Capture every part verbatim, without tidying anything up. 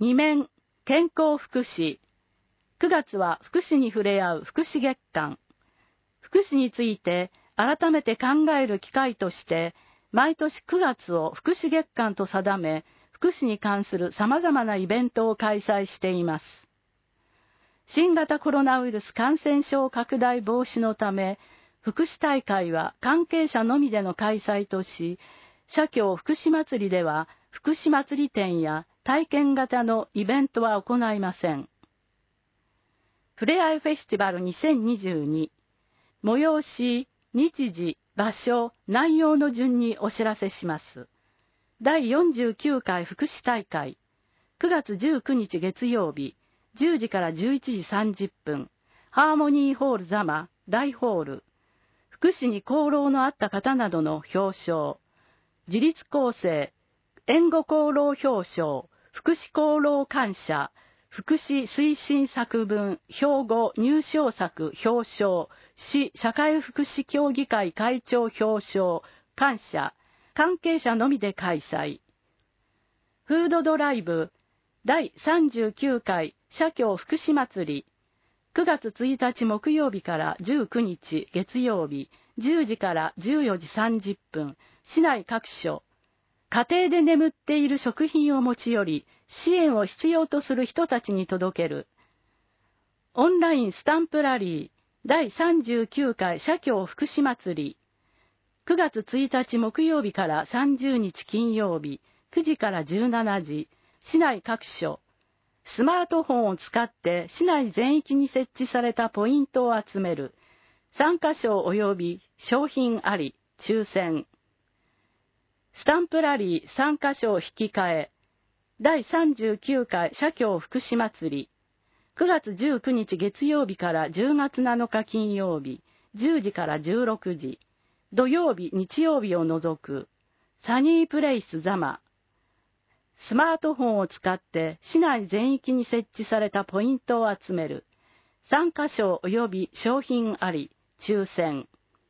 に面、健康福祉。くがつは福祉に触れ合う福祉月間。福祉について改めて考える機会として、毎年くがつを福祉月間と定め、福祉に関する様々なイベントを開催しています。新型コロナウイルス感染症拡大防止のため、福祉大会は関係者のみでの開催とし、社協福祉祭りでは福祉祭り展や体験型のイベントは行いません。ふれあいフェスティバルにせんにじゅうに、催し、日時、場所、内容の順にお知らせします。だいよんじゅうきゅうかい福祉大会、くがつじゅうくにち月曜日、じゅうじからじゅういちじさんじゅっぷん、ハーモニーホール座間、大ホール、福祉に功労のあった方などの表彰、自立更生、援護功労表彰、福祉功労感謝、福祉推進作文、標語入賞作表彰、市社会福祉協議会会長表彰、感謝、関係者のみで開催。フードドライブ、だいさんじゅうきゅうかい社協福祉祭り、くがつついたち木曜日からじゅうくにち月曜日、じゅうじからじゅうよじさんじゅっぷん、市内各所、家庭で眠っている食品を持ち寄り、支援を必要とする人たちに届ける。オンラインスタンプラリー、だいさんじゅうきゅうかい社協福祉祭り、くがつついたち木曜日からさんじゅうにち金曜日、くじからじゅうしちじ、市内各所、スマートフォンを使って市内全域に設置されたポイントを集める。参加賞及び商品あり、抽選。スタンプラリー参加賞引き換え。だいさんじゅうきゅうかい社協福祉祭り。くがつじゅうくにち月曜日からじゅうがつなのか金曜日、じゅうじからじゅうろくじ。土曜日、日曜日を除く。サニープレイス座間。スマートフォンを使って市内全域に設置されたポイントを集める。参加賞及び商品あり、抽選。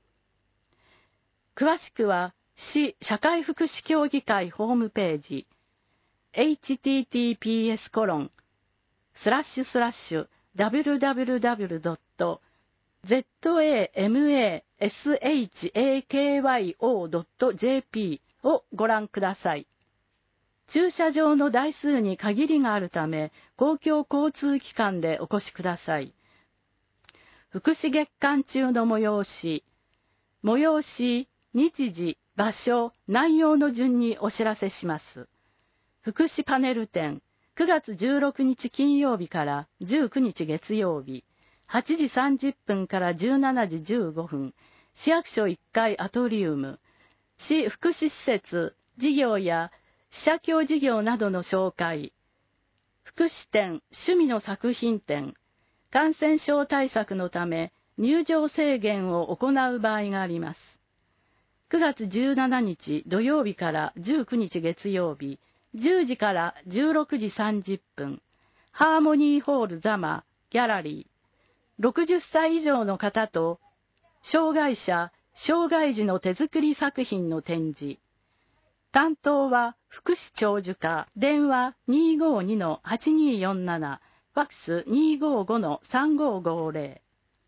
詳しくは、市社会福祉協議会ホームページ、エイチティーティーピーエスコロンスラッシュスラッシュダブリューダブリューダブリュードットゼットエーエムエーエスエイチエーケーワイオードットジェーピー をご覧ください。駐車場の台数に限りがあるため、公共交通機関でお越しください。福祉月間中の催し、催し、日時、場所、内容の順にお知らせします。福祉パネル展、くがつじゅうろくにち金曜日からじゅうくにち月曜日、はちじさんじゅっぷんからじゅうしちじじゅうごふん、市役所いっかいアトリウム、市福祉施設、事業や市社協事業などの紹介、福祉展、趣味の作品展、感染症対策のため入場制限を行う場合があります。くがつじゅうしちにち土曜日からじゅうくにち月曜日、じゅうじからじゅうろくじさんじゅっぷん、ハーモニーホール座間、ギャラリー、ろくじゅっさい以上の方と、障害者、障害児の手作り作品の展示。担当は福祉長寿課、電話 にーごーにのはちにーよんなな、ファックス にーごーごのさんごーごーぜろ。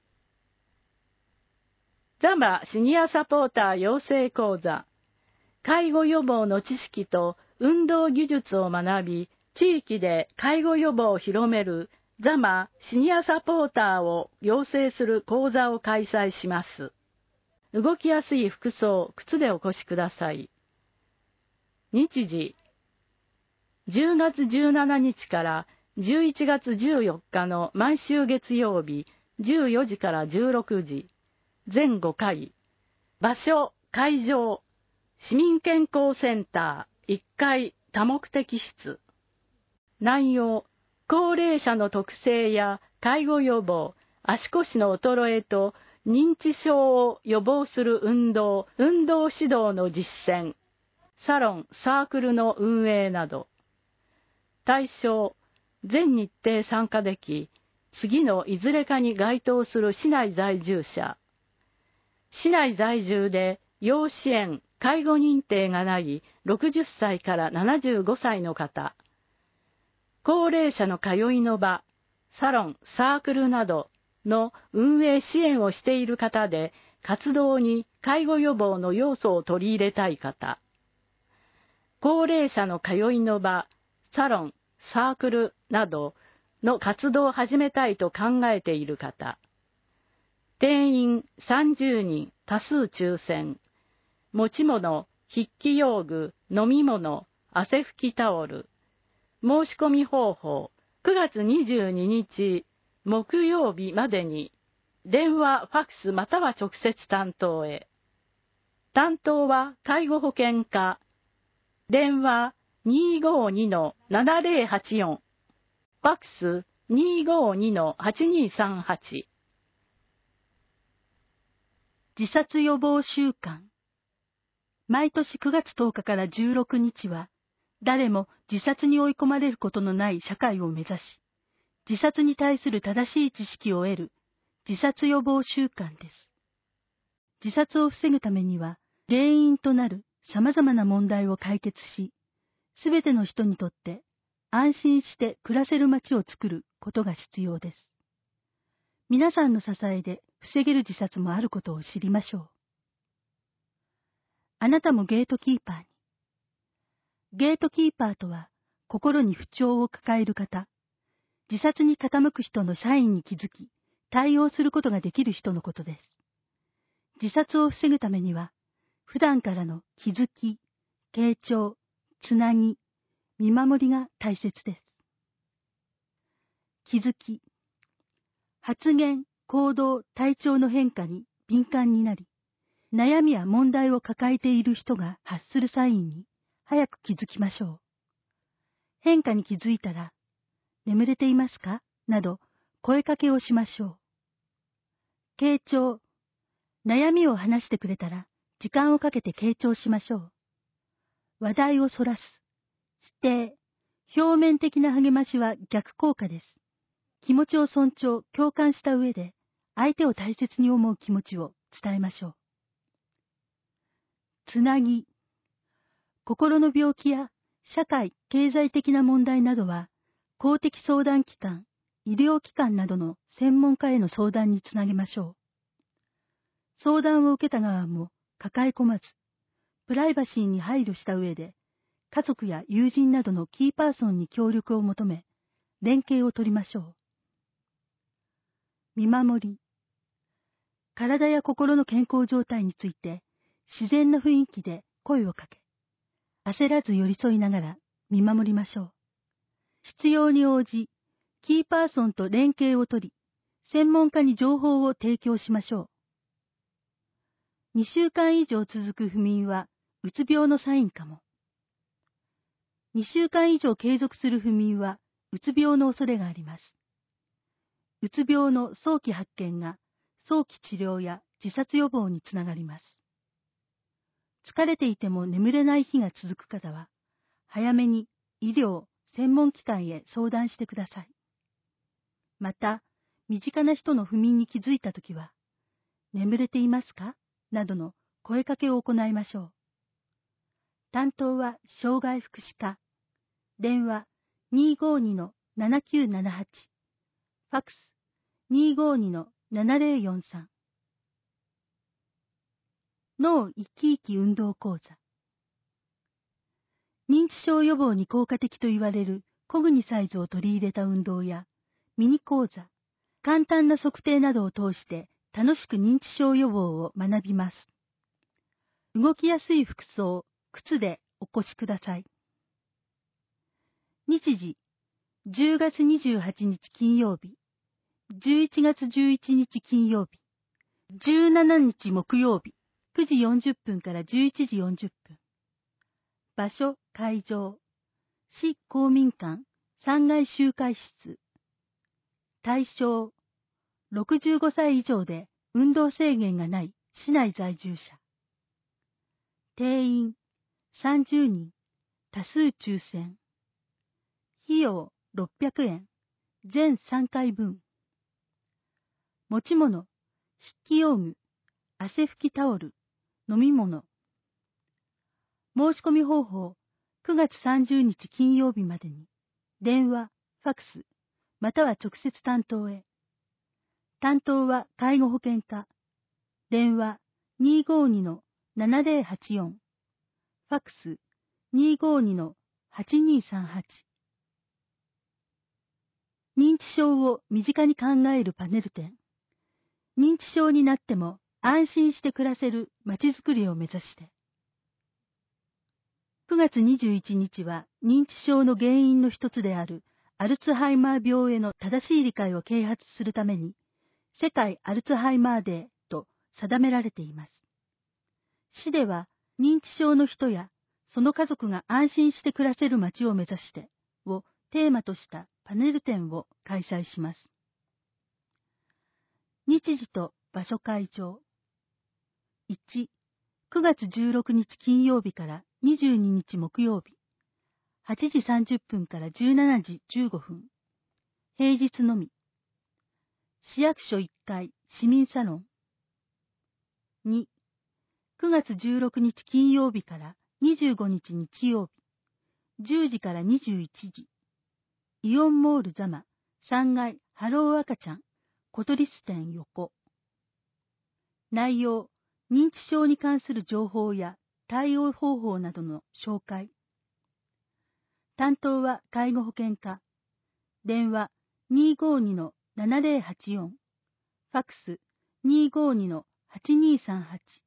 座間シニアサポーター養成講座。介護予防の知識と運動技術を学び、地域で介護予防を広める座間シニアサポーターを養成する講座を開催します。動きやすい服装、靴でお越しください。日時、じゅうがつじゅうしちにちからじゅういちがつじゅうよっかの毎週月曜日、じゅうよじからじゅうろくじ、全ごかい。場所、会場、市民健康センターいっかい多目的室。内容、高齢者の特性や介護予防、足腰の衰えと認知症を予防する運動、運動指導の実践、サロン、サークルの運営など。対象、全日程参加でき、次のいずれかに該当する市内在住者。市内在住で要支援、介護認定がないろくじゅっさいからななじゅうごさいの方。 高齢者の通いの場、サロン、サークルなどの運営支援をしている方で、活動に介護予防の要素を取り入れたい方、高齢者の通いの場、サロン、サークルなどの活動を始めたいと考えている方、定員さんじゅうにん多数抽選、持ち物、筆記用具、飲み物、汗拭きタオル、申し込み方法、くがつにじゅうににち木曜日までに、電話、ファックスまたは直接担当へ。担当は介護保険課。電話 にーごーにのななぜろはちよん。ファックス にーごーにのはちにーさんはち。 自殺予防週間。毎年くがつとおかからじゅうろくにちは、誰も自殺に追い込まれることのない社会を目指し、自殺に対する正しい知識を得る自殺予防週間です。自殺を防ぐためには、原因となる様々な問題を解決し、すべての人にとって安心して暮らせる街を作ることが必要です。皆さんの支えで防げる自殺もあることを知りましょう。あなたもゲートキーパーに。ゲートキーパーとは、心に不調を抱える方、自殺に傾く人のサインに気づき、対応することができる人のことです。自殺を防ぐためには、普段からの気づき、傾聴、つなぎ、見守りが大切です。気づき。発言、行動、体調の変化に敏感になり、悩みや問題を抱えている人が発するサインに早く気づきましょう。変化に気づいたら、眠れていますかなど声かけをしましょう。傾聴。悩みを話してくれたら、時間をかけて傾聴しましょう。話題をそらす。否定。表面的な励ましは逆効果です。気持ちを尊重、共感した上で、相手を大切に思う気持ちを伝えましょう。つなぎ。心の病気や社会、経済的な問題などは、公的相談機関、医療機関などの専門家への相談につなげましょう。相談を受けた側も抱え込まず、プライバシーに配慮した上で、家族や友人などのキーパーソンに協力を求め、連携を取りましょう。見守り。体や心の健康状態について、自然な雰囲気で声をかけ、焦らず寄り添いながら見守りましょう。必要に応じ、キーパーソンと連携を取り、専門家に情報を提供しましょう。にしゅうかん以上続く不眠は、うつ病のサインかも。にしゅうかん以上継続する不眠は、うつ病の恐れがあります。うつ病の早期発見が、早期治療や自殺予防につながります。疲れていても眠れない日が続く方は、早めに医療、専門機関へ相談してください。また、身近な人の不眠に気づいたときは、眠れていますかなどの声かけを行いましょう。担当は障害福祉課。電話 にーごーにのななきゅうななはち。ファックス にーごーにのななぜろよんさん。脳生き生き運動講座。認知症予防に効果的と言われるコグニサイズを取り入れた運動や、ミニ講座、簡単な測定などを通して楽しく認知症予防を学びます。動きやすい服装、靴でお越しください。日時、じゅうがつにじゅうはちにち金曜日、じゅういちがつじゅういちにち金曜日、じゅうしちにち木曜日、くじよんじゅっぷんからじゅういちじよんじゅっぷん。場所、会場、市公民館さんがい集会室。対象、ろくじゅうごさい以上で運動制限がない市内在住者。定員、さんじゅうにん、多数抽選。費用、ろっぴゃくえん、全さんかいぶん。持ち物、筆記用具、汗拭きタオル、飲み物。申し込み方法、くがつさんじゅうにち金曜日までに。電話ファクス、または直接担当へ。担当は介護保険課。電話 にーごーにのななぜろはちよん。ファクス にーごーにのはちにーさんはち。認知症を身近に考えるパネル展。認知症になっても安心して暮らせるまちづくりを目指して。くがつにじゅういちにちは認知症の原因の一つであるアルツハイマー病への正しい理解を啓発するために、世界アルツハイマーデーと定められています。市では認知症の人やその家族が安心して暮らせる街を目指してをテーマとしたパネル展を開催します。日時と場所会場。いち、くがつじゅうろくにち金曜日からにじゅうににち木曜日、はちじさんじゅっぷんからじゅうしちじじゅうごふん、平日のみ。市役所いっかい市民サロン。に、くがつじゅうろくにち金曜日からにじゅうごにち日曜日、じゅうじからにじゅういちじ、イオンモールザマさんがいハロー赤ちゃん小鳥巣店横。内容、認知症に関する情報や対応方法などの紹介。担当は介護保険課。電話 にーごーにのななぜろはちよん。ファクス にーごーにのはちにーさんはち。